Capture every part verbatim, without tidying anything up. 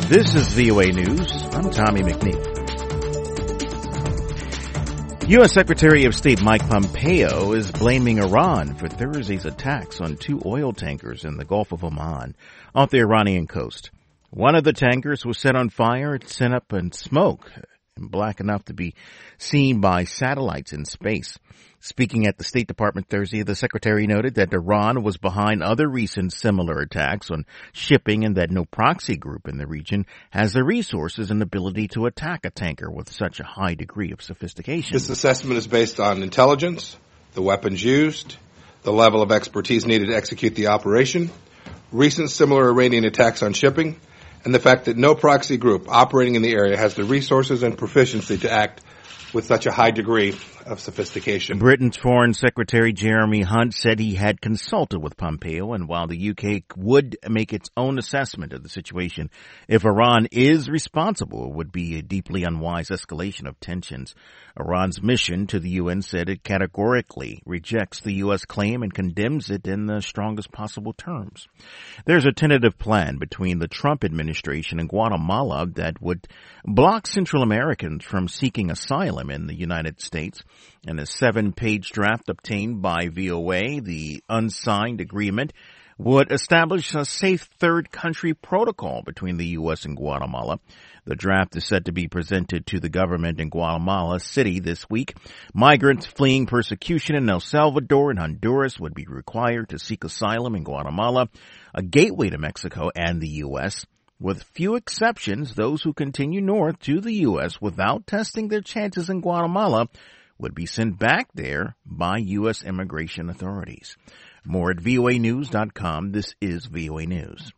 This is V O A News. I'm Tommy McNeil. U S. Secretary of State Mike Pompeo is blaming Iran for Thursday's attacks on two oil tankers in the Gulf of Oman off the Iranian coast. One of the tankers was set on fire. It sent up in smoke and black enough to be seen by satellites in space. Speaking at the State Department Thursday, the secretary noted that Iran was behind other recent similar attacks on shipping and that no proxy group in the region has the resources and ability to attack a tanker with such a high degree of sophistication. This assessment is based on intelligence, the weapons used, the level of expertise needed to execute the operation, recent similar Iranian attacks on shipping, and the fact that no proxy group operating in the area has the resources and proficiency to act with such a high degree of sophistication. Britain's Foreign Secretary Jeremy Hunt said he had consulted with Pompeo, and while the U K would make its own assessment of the situation, if Iran is responsible, it would be a deeply unwise escalation of tensions. Iran's mission to the U N said it categorically rejects the U S claim and condemns it in the strongest possible terms. There's a tentative plan between the Trump administration and Guatemala that would block Central Americans from seeking asylum in the United States. In a seven-page draft obtained by V O A, the unsigned agreement would establish a safe third country protocol between the U S and Guatemala. The draft is set to be presented to the government in Guatemala City this week. Migrants fleeing persecution in El Salvador and Honduras would be required to seek asylum in Guatemala, a gateway to Mexico and the U S. With few exceptions, those who continue north to the U S without testing their chances in Guatemala would be sent back there by U S immigration authorities. More at V O A news dot com. This is V O A News.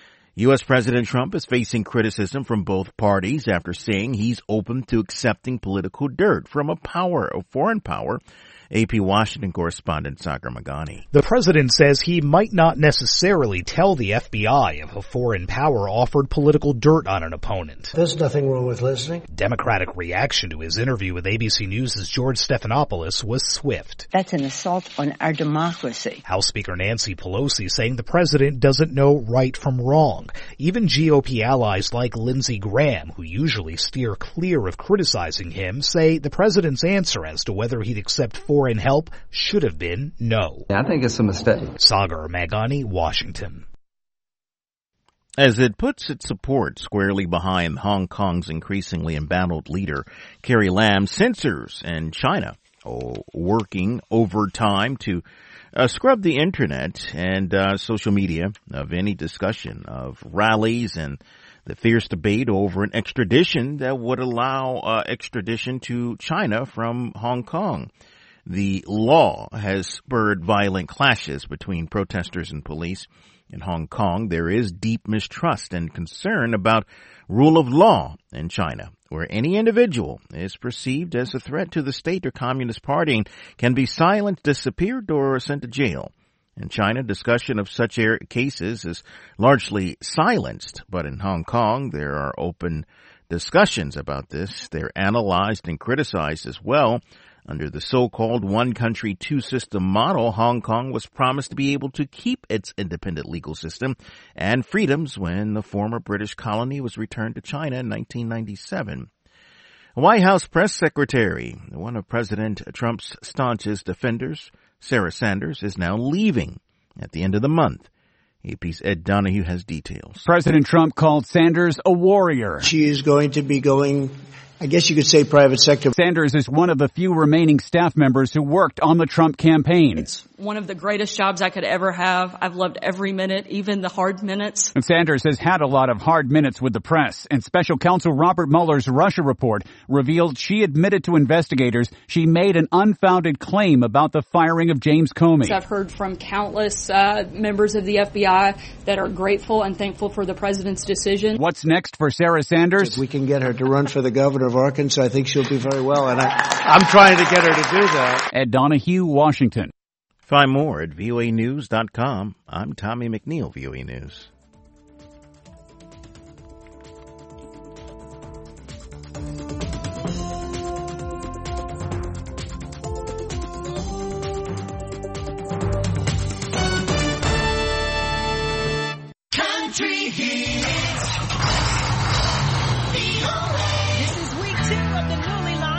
U S. President Trump is facing criticism from both parties after saying he's open to accepting political dirt from a power, a foreign power. A P Washington correspondent Sagar Magani. The president says he might not necessarily tell the F B I if a foreign power offered political dirt on an opponent. There's nothing wrong with listening. Democratic reaction to his interview with A B C News' George Stephanopoulos was swift. That's an assault on our democracy. House Speaker Nancy Pelosi saying the president doesn't know right from wrong. Even G O P allies like Lindsey Graham, who usually steer clear of criticizing him, say the president's answer as to whether he'd accept foreign help should have been no. I think it's a mistake. Sagar Magani, Washington. As it puts its support squarely behind Hong Kong's increasingly embattled leader, Carrie Lam, censors in China oh, working overtime to uh, scrub the internet and uh, social media of any discussion of rallies and the fierce debate over an extradition that would allow uh, extradition to China from Hong Kong. The law has spurred violent clashes between protesters and police. In Hong Kong, there is deep mistrust and concern about rule of law in China, where any individual is perceived as a threat to the state or Communist Party and can be silenced, disappeared, or sent to jail. In China, discussion of such cases is largely silenced, but in Hong Kong, there are open discussions about this. They're analyzed and criticized as well. Under the so-called one-country, two-system model, Hong Kong was promised to be able to keep its independent legal system and freedoms when the former British colony was returned to China in nineteen ninety-seven. A White House press secretary, one of President Trump's staunchest defenders, Sarah Sanders, is now leaving at the end of the month. A P's Ed Donahue has details. President Trump called Sanders a warrior. She is going to be going, I guess you could say, private sector. Sanders is one of the few remaining staff members who worked on the Trump campaign. It's one of the greatest jobs I could ever have. I've loved every minute, even the hard minutes. And Sanders has had a lot of hard minutes with the press. And Special Counsel Robert Mueller's Russia report revealed she admitted to investigators she made an unfounded claim about the firing of James Comey. I've heard from countless uh, members of the F B I that are grateful and thankful for the president's decision. What's next for Sarah Sanders? If we can get her to run for the governor of Arkansas, I think she'll do very well. And I, I'm trying to get her to do that. Ed Donahue, Washington. Find more at V O A news dot com. I'm Tommy McNeil, V O A News. Country Heat.